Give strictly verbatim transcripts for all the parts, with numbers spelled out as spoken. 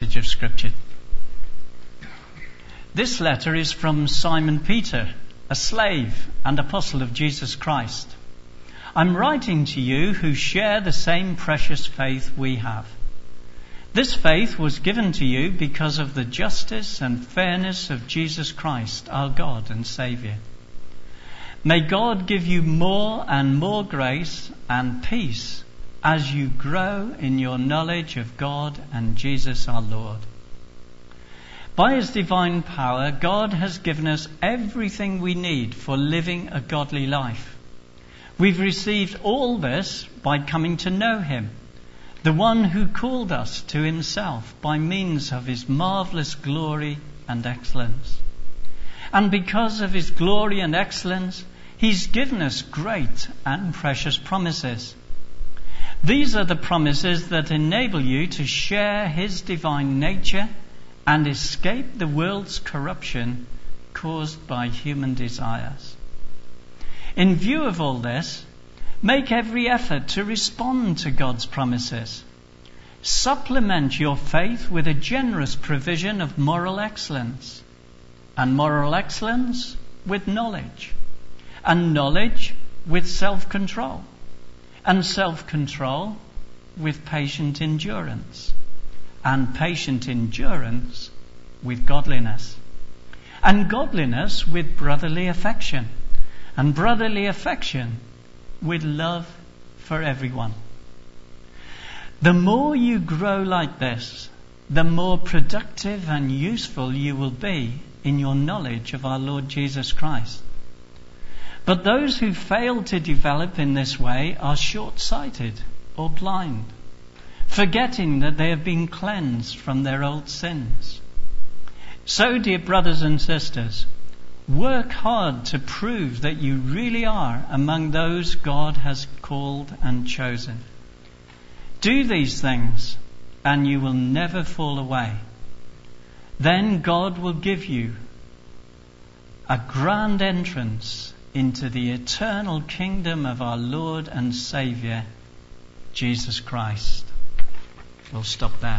passage of Scripture. This letter is from Simon Peter, a slave and apostle of Jesus Christ. I'm writing to you who share the same precious faith we have. This faith was given to you because of the justice and fairness of Jesus Christ, our God and Saviour. May God give you more and more grace and peace as you grow in your knowledge of God and Jesus our Lord. By His divine power, God has given us everything we need for living a godly life. We've received all this by coming to know Him, the one who called us to Himself by means of His marvellous glory and excellence. And because of His glory and excellence, He's given us great and precious promises. These are the promises that enable you to share His divine nature and escape the world's corruption caused by human desires. In view of all this, make every effort to respond to God's promises. Supplement your faith with a generous provision of moral excellence, and moral excellence with knowledge, and knowledge with self-control, and self-control with patient endurance, and patient endurance with godliness, and godliness with brotherly affection, and brotherly affection with love for everyone. The more you grow like this, the more productive and useful you will be in your knowledge of our Lord Jesus Christ. But those who fail to develop in this way are short-sighted or blind, forgetting that they have been cleansed from their old sins. So, dear brothers and sisters, work hard to prove that you really are among those God has called and chosen. Do these things, and you will never fall away. Then God will give you a grand entrance into the eternal kingdom of our Lord and Saviour, Jesus Christ. We'll stop there.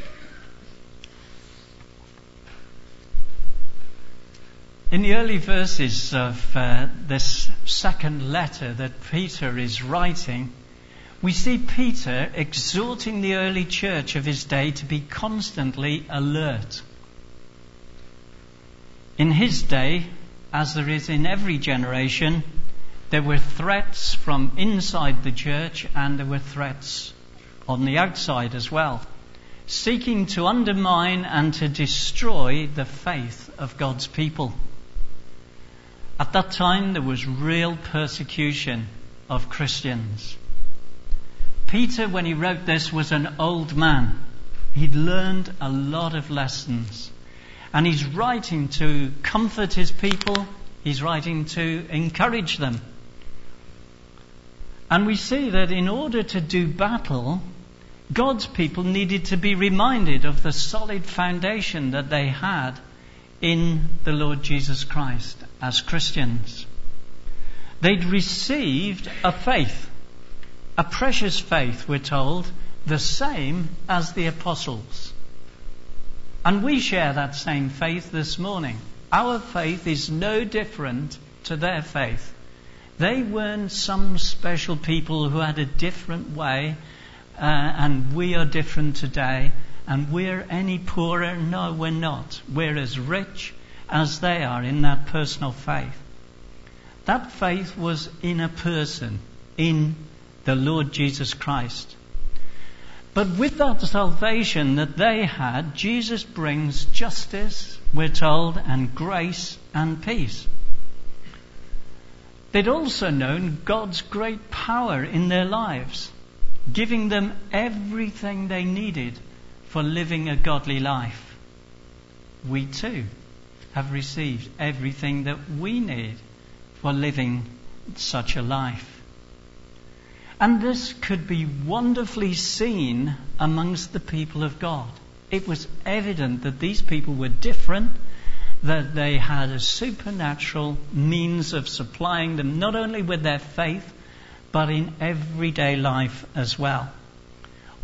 In the early verses of uh, this second letter that Peter is writing, we see Peter exhorting the early church of his day to be constantly alert. In his day, as there is in every generation, there were threats from inside the church and there were threats on the outside as well, seeking to undermine and to destroy the faith of God's people. At that time, there was real persecution of Christians. Peter, when he wrote this, was an old man. He'd learned a lot of lessons. And he's writing to comfort his people. He's writing to encourage them. And we see that in order to do battle, God's people needed to be reminded of the solid foundation that they had in the Lord Jesus Christ as Christians. They'd received a faith, a precious faith, we're told, the same as the apostles. And we share that same faith this morning. Our faith is no different to their faith. They weren't some special people who had a different way, uh, and we are different today, and we're any poorer. No, we're not. We're as rich as they are in that personal faith. That faith was in a person, in the Lord Jesus Christ. But with that salvation that they had, Jesus brings justice, we're told, and grace and peace. They'd also known God's great power in their lives, giving them everything they needed for living a godly life. We too have received everything that we need for living such a life. And this could be wonderfully seen amongst the people of God. It was evident that these people were different, that they had a supernatural means of supplying them not only with their faith, but in everyday life as well.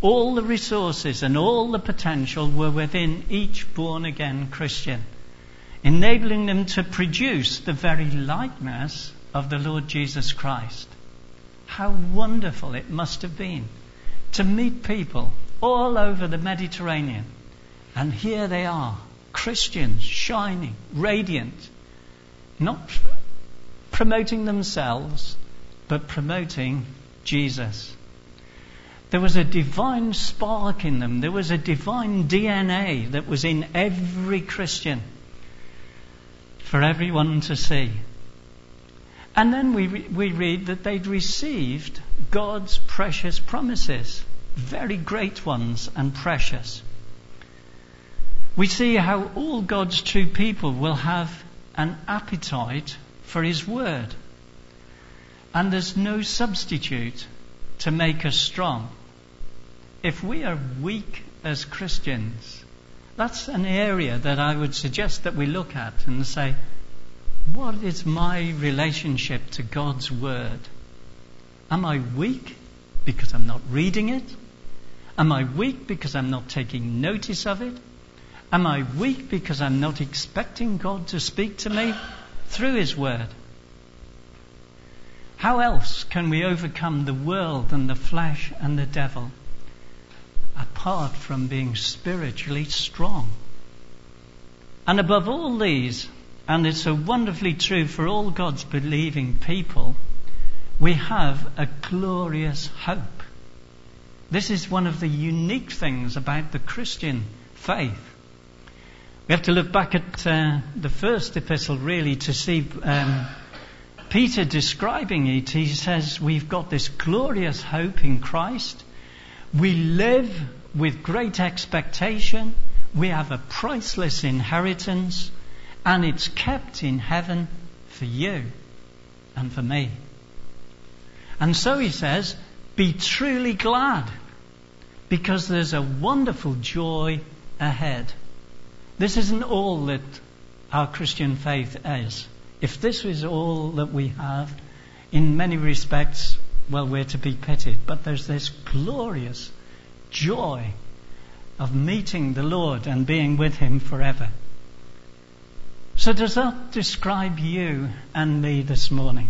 All the resources and all the potential were within each born-again Christian, enabling them to produce the very likeness of the Lord Jesus Christ. How wonderful it must have been to meet people all over the Mediterranean, and here they are, Christians, shining, radiant, not promoting themselves, but promoting Jesus. There was a divine spark in them. There was a divine D N A that was in every Christian for everyone to see. And then we re- we read that they'd received God's precious promises, very great ones and precious. We see how all God's true people will have an appetite for His word. And there's no substitute to make us strong. If we are weak as Christians, that's an area that I would suggest that we look at and say, what is my relationship to God's word? Am I weak because I'm not reading it? Am I weak because I'm not taking notice of it? Am I weak because I'm not expecting God to speak to me through His word? How else can we overcome the world and the flesh and the devil apart from being spiritually strong? And above all these, and it's so wonderfully true for all God's believing people, we have a glorious hope. This is one of the unique things about the Christian faith. We have to look back at uh, the first epistle really to see um, Peter describing it. He says we've got this glorious hope in Christ. We live with great expectation. We have a priceless inheritance, and it's kept in heaven for you and for me. And so he says, be truly glad, because there's a wonderful joy ahead. This isn't all that our Christian faith is. If this was all that we have, in many respects, well, we're to be pitied. But there's this glorious joy of meeting the Lord and being with Him forever. So does that describe you and me this morning?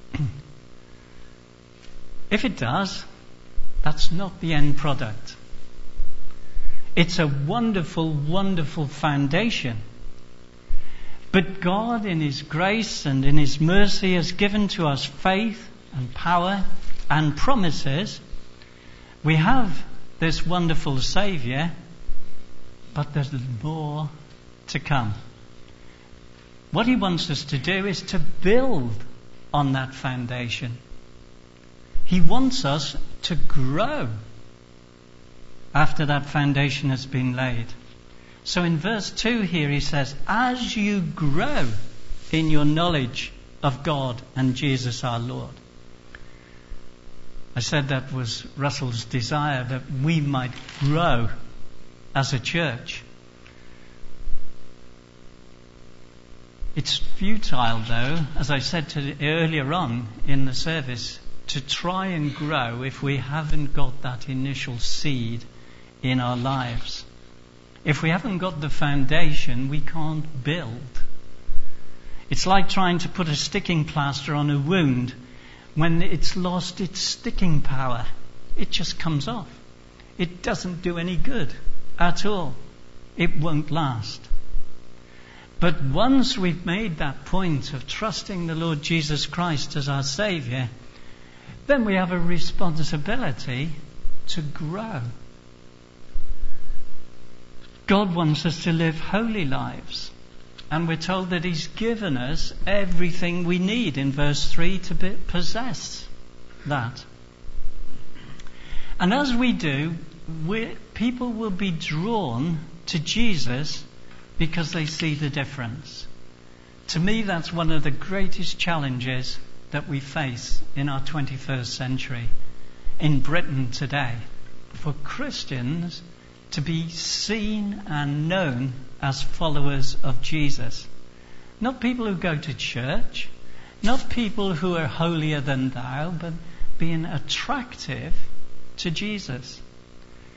If it does, that's not the end product. It's a wonderful, wonderful foundation. But God, in His grace and in His mercy, has given to us faith and power and promises. We have this wonderful Saviour, but there's more to come. What He wants us to do is to build on that foundation. He wants us to grow after that foundation has been laid. So in verse two here he says, as you grow in your knowledge of God and Jesus our Lord. I said that was Russell's desire, that we might grow as a church. It's futile, though, as I said to earlier on in the service, to try and grow if we haven't got that initial seed in our lives. If we haven't got the foundation, we can't build. It's like trying to put a sticking plaster on a wound. When it's lost its sticking power, it just comes off. It doesn't do any good at all. It won't last. But once we've made that point of trusting the Lord Jesus Christ as our Saviour, then we have a responsibility to grow. God wants us to live holy lives. And we're told that He's given us everything we need in verse three to be, possess that. And as we do, we, people will be drawn to Jesus because they see the difference. To me, that's one of the greatest challenges that we face in our twenty-first century in Britain today. For Christians to be seen and known as followers of Jesus. Not people who go to church, not people who are holier than thou, but being attractive to Jesus.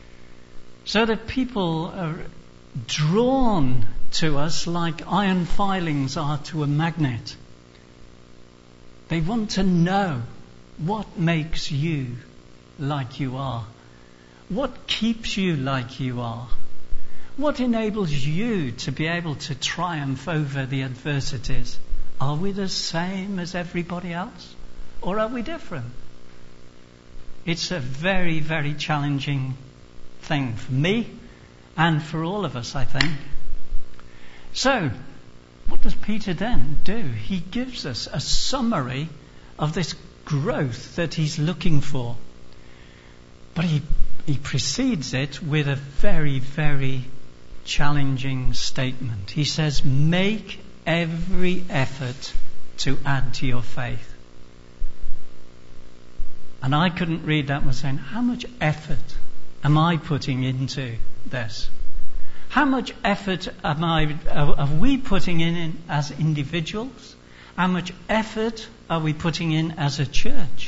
So that people are drawn to us like iron filings are to a magnet. They want to know what makes you like you are. What keeps you like you are? What enables you to be able to triumph over the adversities? Are we the same as everybody else? Or are we different? It's a very, very challenging thing for me and for all of us, I think. So, what does Peter then do? He gives us a summary of this growth that he's looking for. But he, he precedes it with a very, very challenging statement. He says, make every effort to add to your faith. And I couldn't read that without saying, how much effort am I putting into this? How much effort am I, are we putting in, in as individuals? How much effort are we putting in as a church?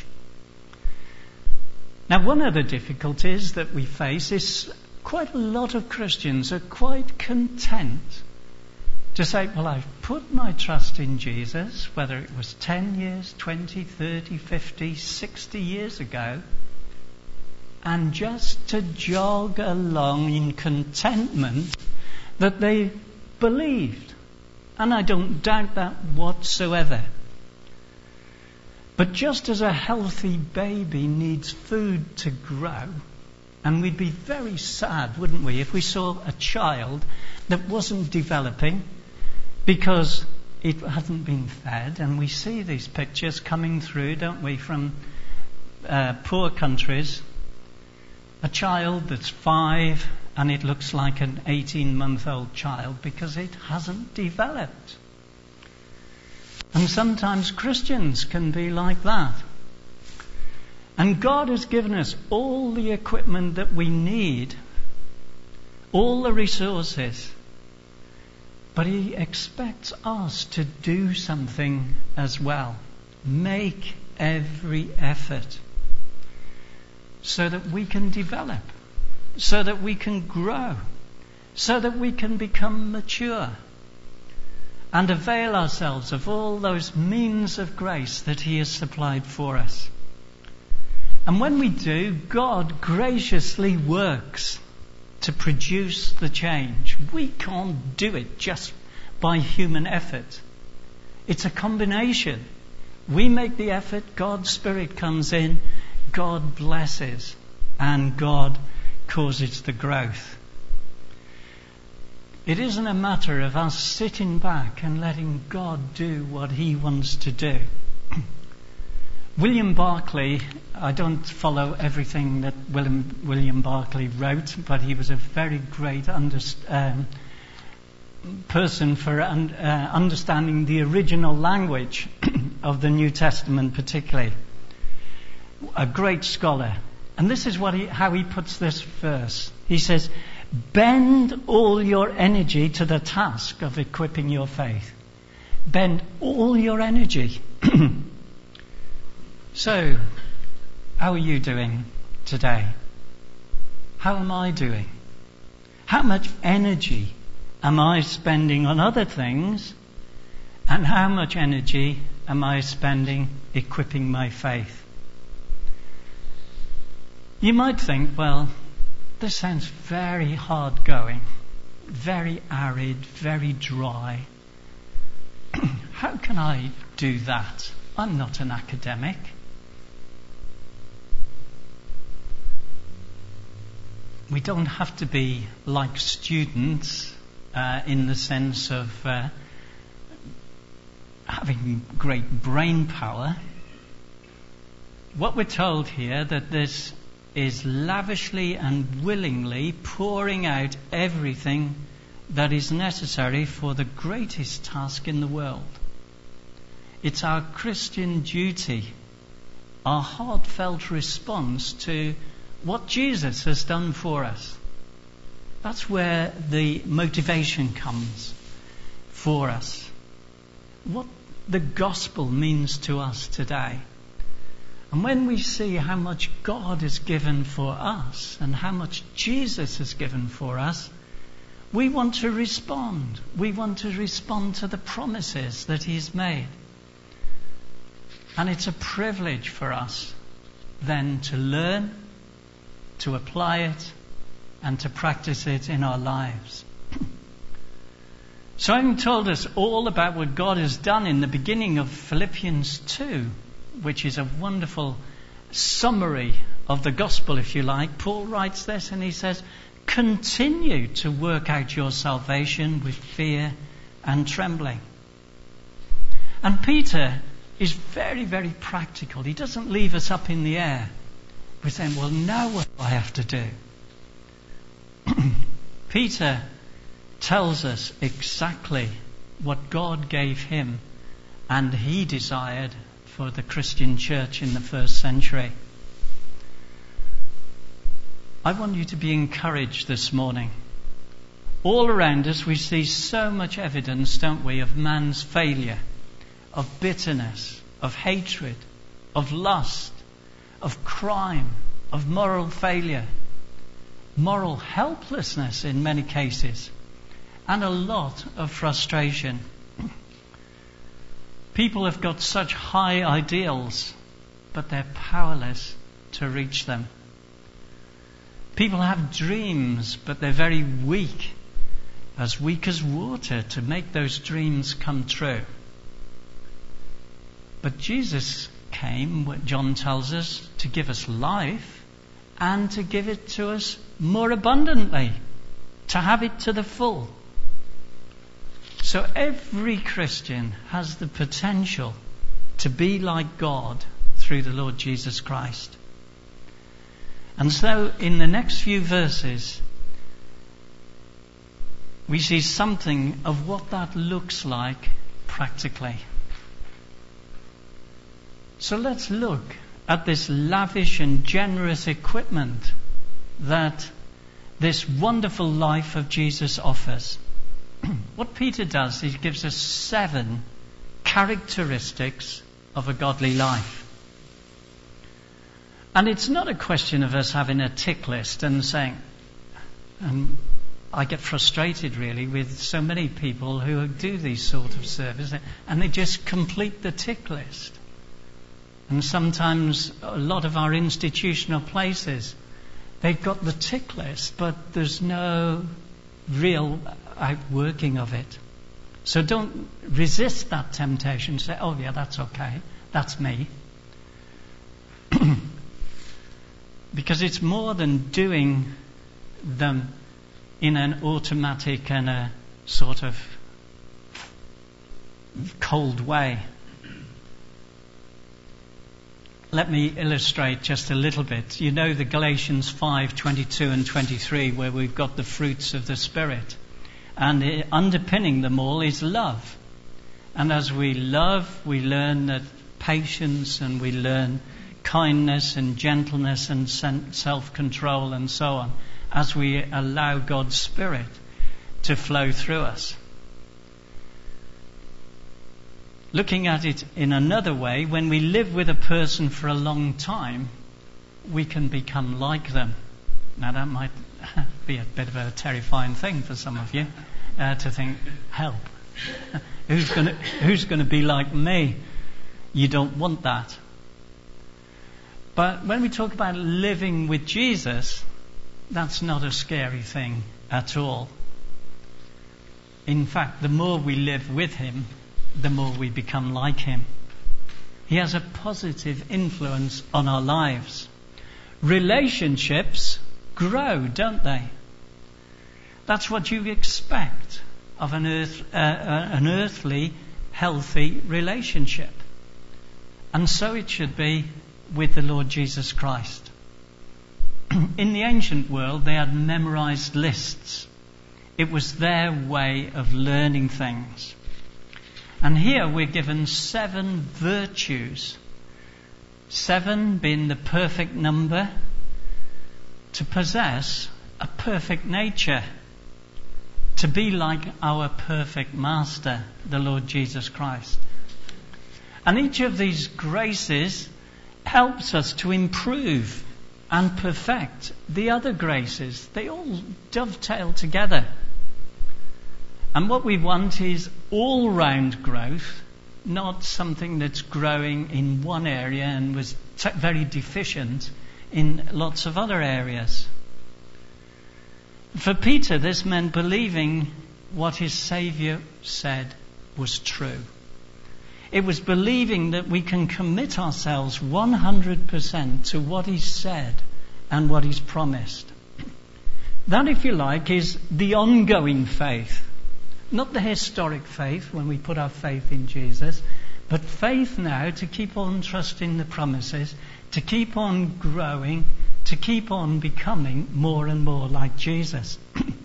Now, one of the difficulties that we face is quite a lot of Christians are quite content to say, well, I've put my trust in Jesus, whether it was ten years, twenty, thirty, fifty, sixty years ago, and just to jog along in contentment that they believed. And I don't doubt that whatsoever. But just as a healthy baby needs food to grow, and we'd be very sad, wouldn't we, if we saw a child that wasn't developing because it hadn't been fed. And we see these pictures coming through, don't we, from uh, poor countries. A child that's five and it looks like an eighteen-month-old child because it hasn't developed. And sometimes Christians can be like that. And God has given us all the equipment that we need, all the resources. But He expects us to do something as well. Make every effort so that we can develop, so that we can grow, so that we can become mature and avail ourselves of all those means of grace that He has supplied for us. And when we do, God graciously works to produce the change. We can't do it just by human effort. It's a combination. We make the effort, God's Spirit comes in, God blesses, and God causes the growth. It isn't a matter of us sitting back and letting God do what He wants to do. William Barclay, I don't follow everything that William, William Barclay wrote, but he was a very great under, um, person for un, uh, understanding the original language of the New Testament particularly. A great scholar. And this is what he, how he puts this verse. He says, bend all your energy to the task of equipping your faith. Bend all your energy. So, how are you doing today? How am I doing? How much energy am I spending on other things? And how much energy am I spending equipping my faith? You might think, well, this sounds very hard going, very arid, very dry. How can I do that? I'm not an academic. We don't have to be like students uh, in the sense of uh, having great brain power. What we're told here that this is lavishly and willingly pouring out everything that is necessary for the greatest task in the world. It's our Christian duty, our heartfelt response to what Jesus has done for us. That's where the motivation comes for us. What the gospel means to us today. And when we see how much God has given for us and how much Jesus has given for us, we want to respond. We want to respond to the promises that He's made. And it's a privilege for us then to learn, to apply it, and to practice it in our lives. So I'm told us all about what God has done in the beginning of Philippians two, which is a wonderful summary of the gospel, if you like. Paul writes this and he says, continue to work out your salvation with fear and trembling. And Peter is very, very practical. He doesn't leave us up in the air. We're saying, well, now what do I have to do? Peter tells us exactly what God gave him and he desired for the Christian church in the first century. I want you to be encouraged this morning. All around us we see so much evidence, don't we, of man's failure, of bitterness, of hatred, of lust, of crime, of moral failure, moral helplessness in many cases, and a lot of frustration. People have got such high ideals, but they're powerless to reach them. People have dreams, but they're very weak, as weak as water, to make those dreams come true. But Jesus came, what John tells us, to give us life and to give it to us more abundantly, to have it to the full. So every Christian has the potential to be like God through the Lord Jesus Christ. And so in the next few verses, we see something of what that looks like practically. So let's look at this lavish and generous equipment that this wonderful life of Jesus offers. What Peter does, he gives us seven characteristics of a godly life. And it's not a question of us having a tick list and saying, and I get frustrated really with so many people who do these sort of services and they just complete the tick list. And sometimes a lot of our institutional places, they've got the tick list, but there's no real outworking of it. So don't resist that temptation. Say, oh yeah, that's okay. That's me. Because it's more than doing them in an automatic and a sort of cold way. Let me illustrate just a little bit. You know the Galatians five, twenty-two and twenty-three, where we've got the fruits of the Spirit. And underpinning them all is love. And as we love, we learn that patience, and we learn kindness and gentleness and self-control and so on, as we allow God's Spirit to flow through us. Looking at it in another way, when we live with a person for a long time, we can become like them. Now that might be a bit of a terrifying thing for some of you, uh, to think, help, who's going to who's going to be like me? You don't want that. But when we talk about living with Jesus, that's not a scary thing at all. In fact, the more we live with Him, the more we become like Him. He has a positive influence on our lives. Relationships grow, don't they? That's what you expect of an earth, uh, uh, an earthly, healthy relationship. And so it should be with the Lord Jesus Christ. In the ancient world, they had memorized lists. It was their way of learning things. And here we're given seven virtues. Seven being the perfect number to possess a perfect nature. To be like our perfect Master, the Lord Jesus Christ. And each of these graces helps us to improve and perfect the other graces. They all dovetail together. And what we want is all-round growth, not something that's growing in one area and was t- very deficient in lots of other areas. For Peter, this meant believing what his Saviour said was true. It was believing that we can commit ourselves one hundred percent to what He said and what He's promised. That, if you like, is the ongoing faith. Not the historic faith when we put our faith in Jesus, but faith now to keep on trusting the promises, to keep on growing, to keep on becoming more and more like Jesus.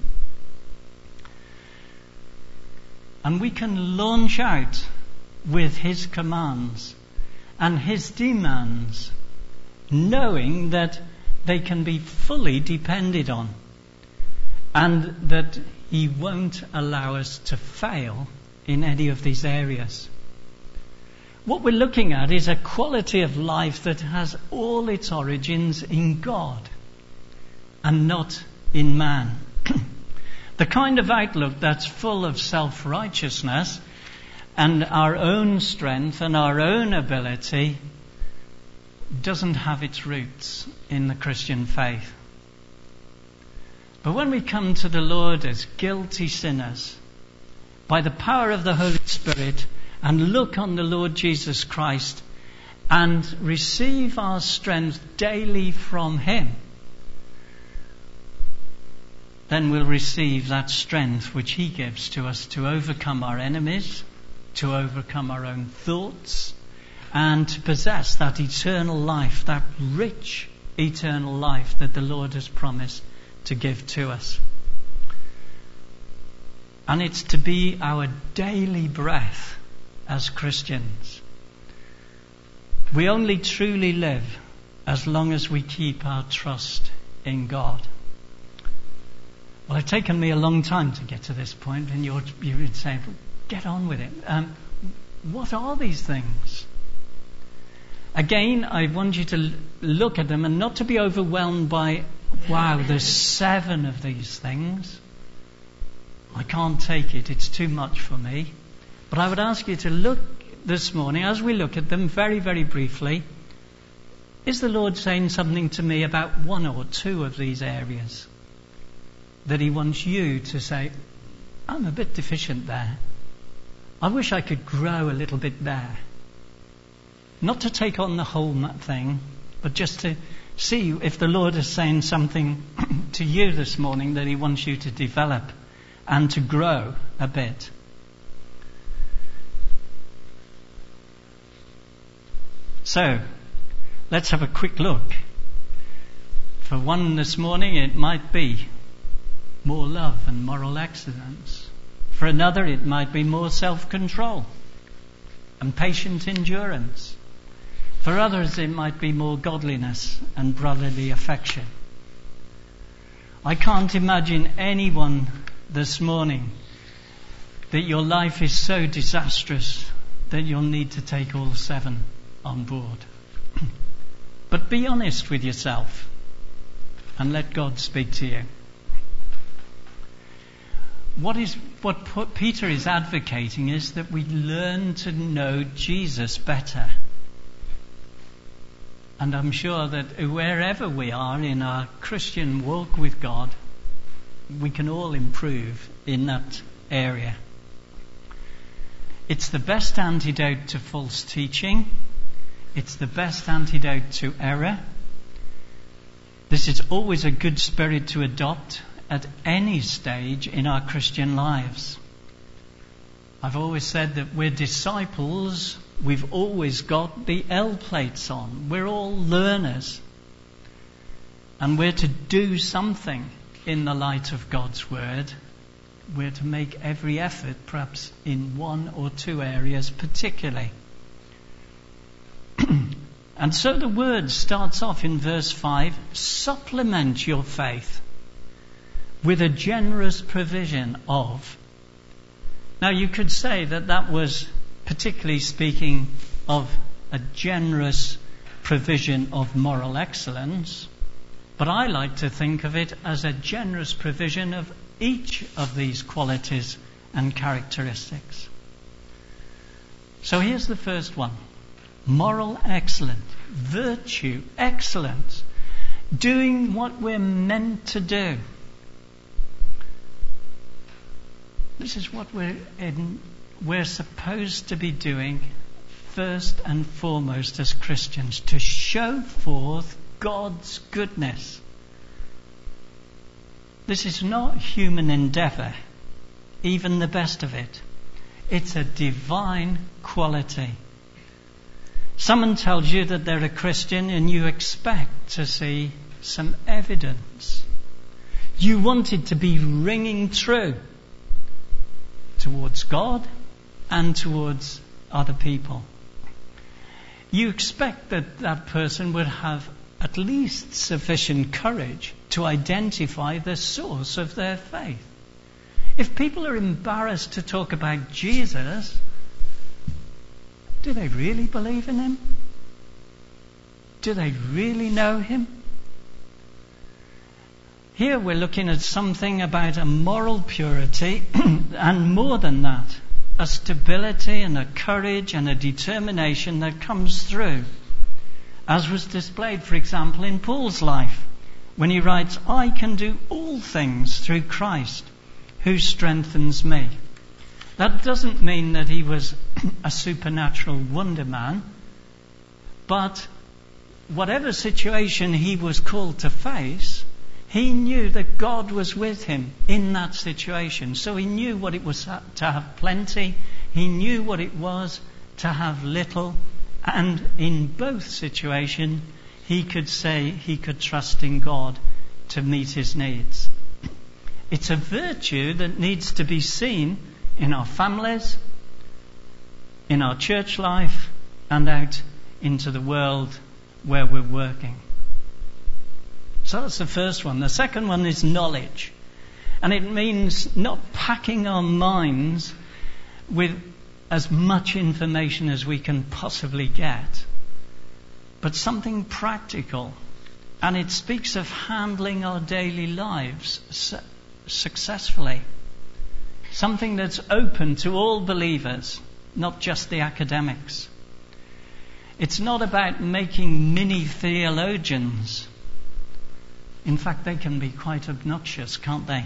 And we can launch out with His commands and His demands, knowing that they can be fully depended on and that He won't allow us to fail in any of these areas. What we're looking at is a quality of life that has all its origins in God and not in man. The kind of outlook that's full of self-righteousness and our own strength and our own ability doesn't have its roots in the Christian faith. But when we come to the Lord as guilty sinners, by the power of the Holy Spirit, and look on the Lord Jesus Christ and receive our strength daily from Him, then we'll receive that strength which He gives to us to overcome our enemies, to overcome our own thoughts, and to possess that eternal life, that rich eternal life that the Lord has promised to give to us. And it's to be our daily breath as Christians. We only truly live as long as we keep our trust in God. Well, it's taken me a long time to get to this point, and you're, you're saying, get on with it. Um, what are these things? Again, I want you to look at them and not to be overwhelmed by, wow, there's seven of these things. I can't take it. It's too much for me. But I would ask you to look this morning, as we look at them very, very briefly, is the Lord saying something to me about one or two of these areas that He wants you to say, I'm a bit deficient there. I wish I could grow a little bit there. Not to take on the whole thing, but just to see if the Lord is saying something to you this morning that He wants you to develop and to grow a bit. So, let's have a quick look. For one this morning, it might be more love and moral excellence. For another, it might be more self-control and patient endurance. For others, it might be more godliness and brotherly affection. I can't imagine anyone this morning that your life is so disastrous that you'll need to take all seven on board. But be honest with yourself and let God speak to you. What is what Peter is advocating is that we learn to know Jesus better. And I'm sure that wherever we are in our Christian walk with God, we can all improve in that area. It's the best antidote to false teaching. It's the best antidote to error. This is always a good spirit to adopt at any stage in our Christian lives. I've always said that we're disciples. We've always got the L plates on. We're all learners. And we're to do something in the light of God's Word. We're to make every effort, perhaps in one or two areas particularly. And so the word starts off in verse five, supplement your faith with a generous provision of. Now you could say that that was particularly speaking of a generous provision of moral excellence, but I like to think of it as a generous provision of each of these qualities and characteristics. So here's the first one. Moral excellence, virtue, excellence, doing what we're meant to do. This is what we're in, we're supposed to be doing first and foremost as Christians, to show forth God's goodness. This is not human endeavour, even the best of it. It's a divine quality. Someone tells you that they're a Christian and you expect to see some evidence. You want it to be ringing true towards God and towards other people. You expect that that person would have at least sufficient courage to identify the source of their faith. If people are embarrassed to talk about Jesus, do they really believe in him? Do they really know him? Here we're looking at something about a moral purity and more than that, a stability and a courage and a determination that comes through, as was displayed, for example, in Paul's life, when he writes, I can do all things through Christ who strengthens me. That doesn't mean that he was a supernatural wonder man, but whatever situation he was called to face, he knew that God was with him in that situation. So he knew what it was to have plenty. He knew what it was to have little. And in both situations, he could say he could trust in God to meet his needs. It's a virtue that needs to be seen in our families, in our church life, and out into the world where we're working. So that's the first one. The second one is knowledge. And it means not packing our minds with as much information as we can possibly get, but something practical. And it speaks of handling our daily lives su- successfully. Something that's open to all believers, not just the academics. It's not about making mini theologians. In fact, they can be quite obnoxious, can't they?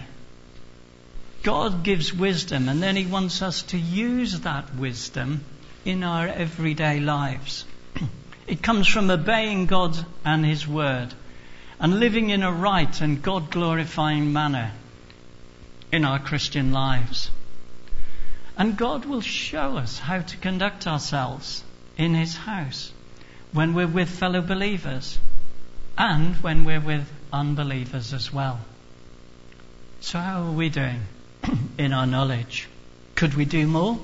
God gives wisdom, and then he wants us to use that wisdom in our everyday lives. It comes from obeying God and his word and living in a right and God-glorifying manner in our Christian lives. And God will show us how to conduct ourselves in his house when we're with fellow believers and when we're with unbelievers as well. So how are we doing in our knowledge? Could we do more?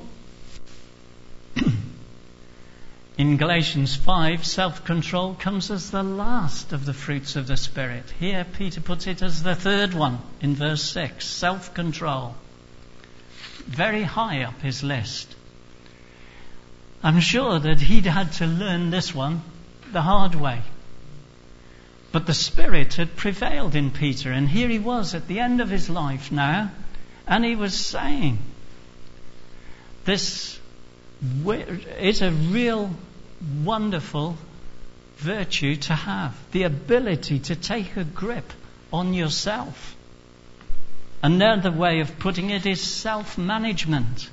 In Galatians five, self-control comes as the last of the fruits of the Spirit. Here Peter puts it as the third one in verse six, self-control. Very high up his list. I'm sure that he'd had to learn this one the hard way. But the Spirit had prevailed in Peter, and here he was at the end of his life now, and he was saying, this is a real wonderful virtue to have, the ability to take a grip on yourself. Another way of putting it is self-management.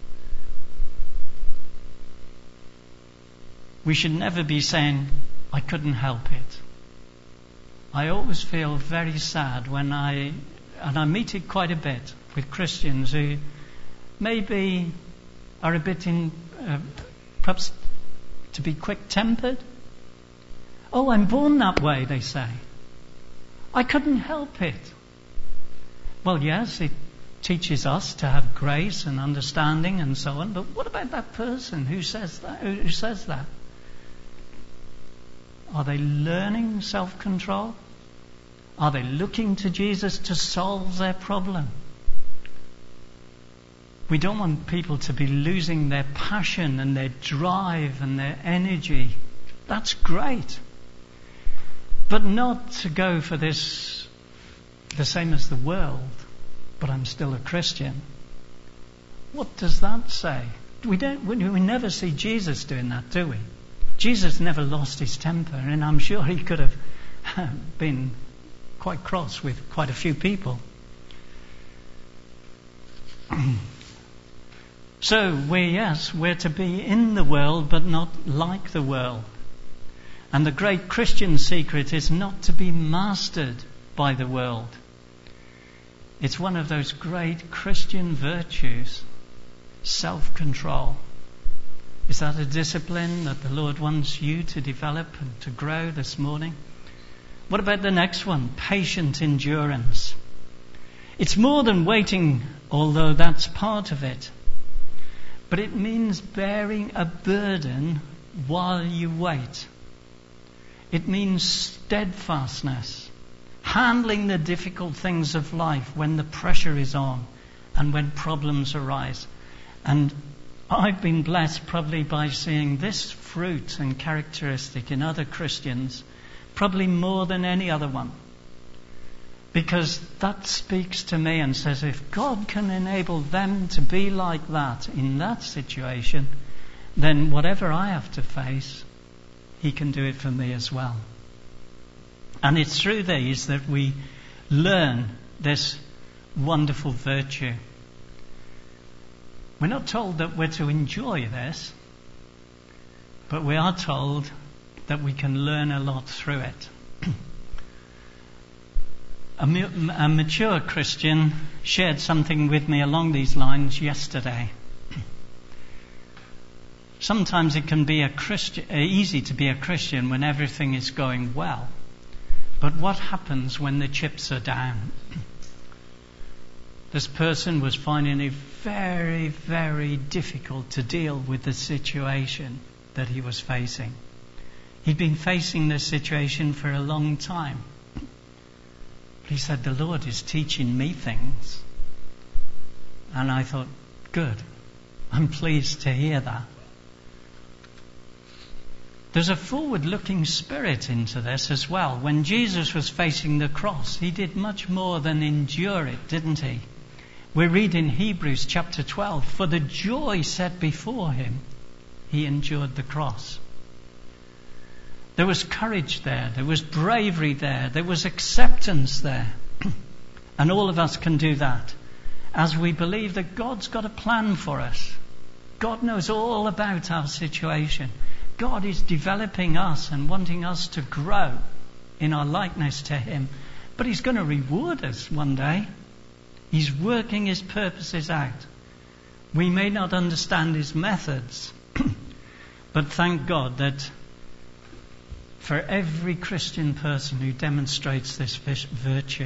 We should never be saying, I couldn't help it. I always feel very sad when I, and I meet it quite a bit with Christians who maybe are a bit in, uh, perhaps to be quick-tempered. Oh, I'm born that way, they say. I couldn't help it. Well, yes, it teaches us to have grace and understanding and so on, but what about that person who says that? Who says that? Are they learning self-control? Are they looking to Jesus to solve their problem? We don't want people to be losing their passion and their drive and their energy That's great. But not to go for this, the same as the world, but I'm still a Christian. What does that say? We don't. We never see Jesus doing that, do we? Jesus never lost his temper, and I'm sure he could have been quite cross with quite a few people. So we, yes, we're to be in the world, but not like the world. And the great Christian secret is not to be mastered by the world. It's one of those great Christian virtues, self-control. Is that a discipline that the Lord wants you to develop and to grow this morning? What about the next one? Patient endurance. It's more than waiting, although that's part of it. But it means bearing a burden while you wait. It means steadfastness, handling the difficult things of life when the pressure is on and when problems arise. And I've been blessed probably by seeing this fruit and characteristic in other Christians, probably more than any other one. Because that speaks to me and says, if God can enable them to be like that in that situation, then whatever I have to face, he can do it for me as well. And it's through these that we learn this wonderful virtue. We're not told that we're to enjoy this, but we are told that we can learn a lot through it. a, a mature Christian shared something with me along these lines yesterday. Sometimes it can be a Christian, easy to be a Christian when everything is going well. But what happens when the chips are down? This person was finding it very, very difficult to deal with the situation that he was facing. He'd been facing this situation for a long time. But he said, the Lord is teaching me things. And I thought, good. I'm pleased to hear that. There's a forward-looking spirit into this as well. When Jesus was facing the cross, he did much more than endure it, didn't he? We read in Hebrews chapter twelve, for the joy set before him, he endured the cross. There was courage there, there was bravery there, there was acceptance there. And all of us can do that as we believe that God's got a plan for us. God knows all about our situation. God is developing us and wanting us to grow in our likeness to him. But he's going to reward us one day. He's working his purposes out. We may not understand his methods, but thank God that for every Christian person who demonstrates this virtue.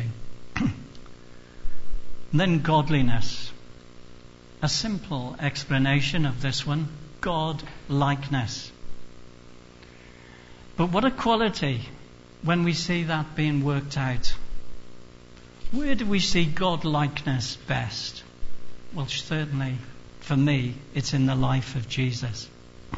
Then godliness. A simple explanation of this one, God-likeness. But what a quality when we see that being worked out. Where do we see God-likeness best? Well, certainly, for me, it's in the life of Jesus.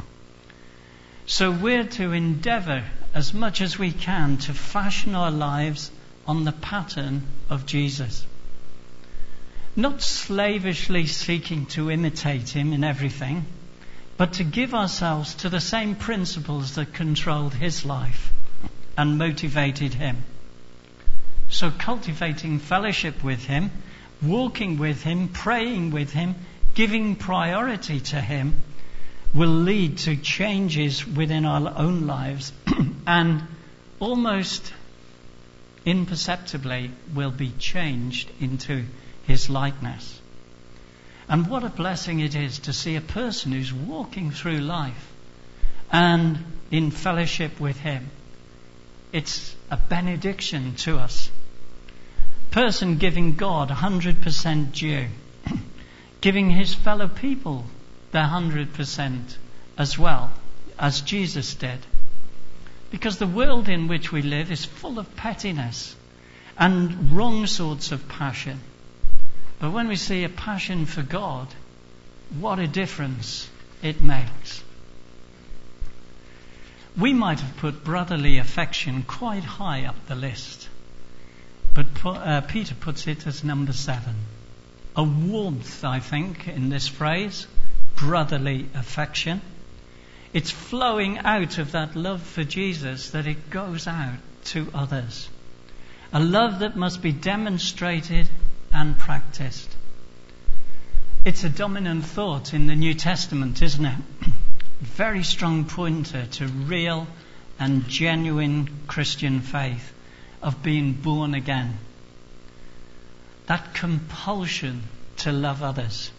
So we're to endeavour as much as we can to fashion our lives on the pattern of Jesus. Not slavishly seeking to imitate him in everything, but to give ourselves to the same principles that controlled his life and motivated him. So cultivating fellowship with him, walking with him, praying with him, giving priority to him will lead to changes within our own lives and almost imperceptibly will be changed into his likeness. And what a blessing it is to see a person who's walking through life and in fellowship with him. It's a benediction to us. Person giving God one hundred percent due, giving his fellow people their one hundred percent as well, as Jesus did. Because the world in which we live is full of pettiness and wrong sorts of passion. But when we see a passion for God, what a difference it makes. We might have put brotherly affection quite high up the list, but uh, Peter puts it as number seven. A warmth, I think, in this phrase, brotherly affection. It's flowing out of that love for Jesus that it goes out to others. A love that must be demonstrated and practiced. It's a dominant thought in the New Testament, isn't it? Very strong pointer to real and genuine Christian faith of being born again. That compulsion to love others.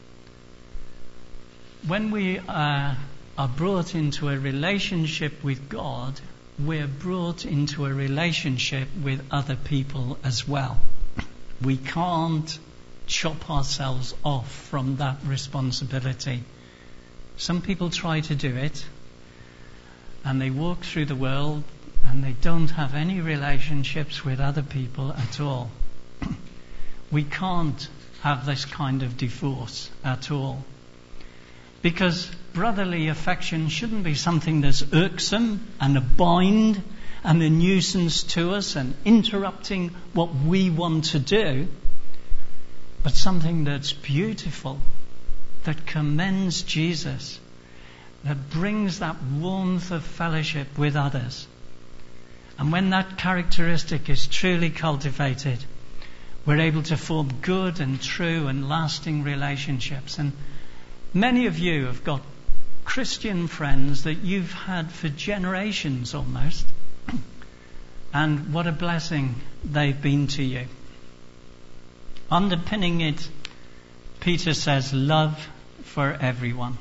When we uh, are brought into a relationship with God, we're brought into a relationship with other people as well. We can't chop ourselves off from that responsibility. Some people try to do it, and they walk through the world and they don't have any relationships with other people at all. We can't have this kind of divorce at all. Because brotherly affection shouldn't be something that's irksome and a bind and a nuisance to us and interrupting what we want to do, but something that's beautiful, that commends Jesus, that brings that warmth of fellowship with others. And when that characteristic is truly cultivated, we're able to form good and true and lasting relationships. And many of you have got Christian friends that you've had for generations almost. And what a blessing they've been to you. Underpinning it, Peter says, love for everyone.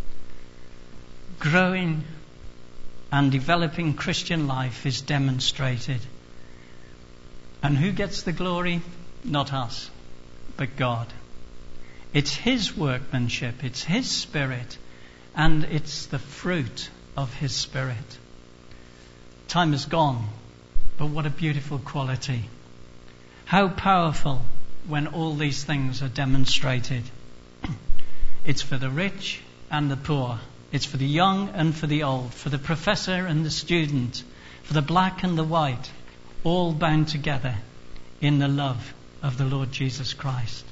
Growing and developing Christian life is demonstrated. And who gets the glory? Not us, but God. It's His workmanship, it's His Spirit, and it's the fruit of His Spirit. Time is gone, but what a beautiful quality. How powerful when all these things are demonstrated. It's for the rich and the poor. It's for the young and for the old, for the professor and the student, for the black and the white, all bound together in the love of the Lord Jesus Christ.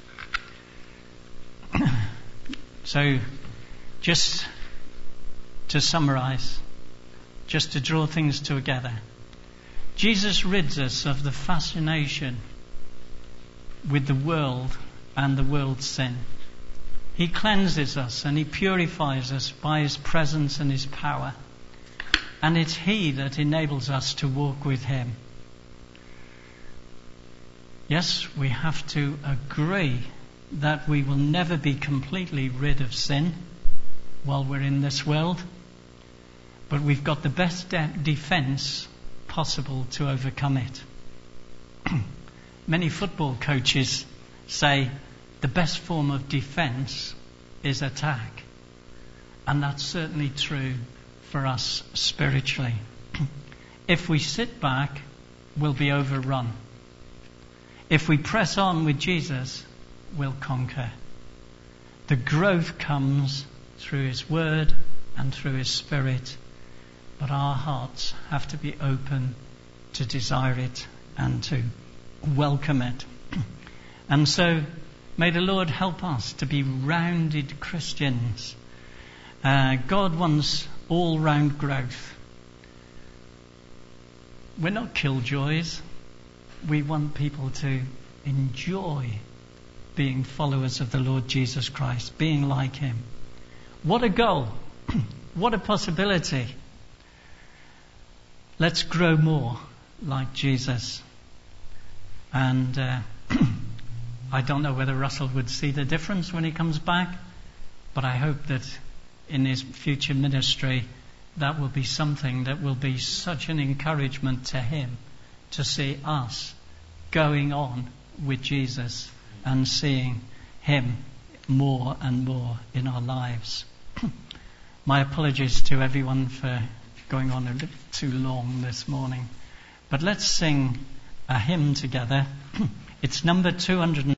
So, just to summarize, just to draw things together, Jesus rids us of the fascination with the world and the world's sin. He cleanses us and He purifies us by His presence and His power. And it's He that enables us to walk with Him. Yes, we have to agree that we will never be completely rid of sin while we're in this world. But we've got the best de- defense possible to overcome it. Many football coaches say the best form of defense is attack. And that's certainly true for us spiritually. If we sit back, we'll be overrun. If we press on with Jesus, we'll conquer. The growth comes through His Word and through His Spirit, but our hearts have to be open to desire it and to welcome it. And so, may the Lord help us to be rounded Christians. Uh, God wants all-round growth. We're not killjoys. We want people to enjoy being followers of the Lord Jesus Christ, being like Him. What a goal. What a possibility. Let's grow more like Jesus. And uh, I don't know whether Russell would see the difference when he comes back, but I hope that in his future ministry that will be something that will be such an encouragement to him to see us going on with Jesus and seeing Him more and more in our lives. My apologies to everyone for going on a bit too long this morning. But let's sing a hymn together. It's number two hundred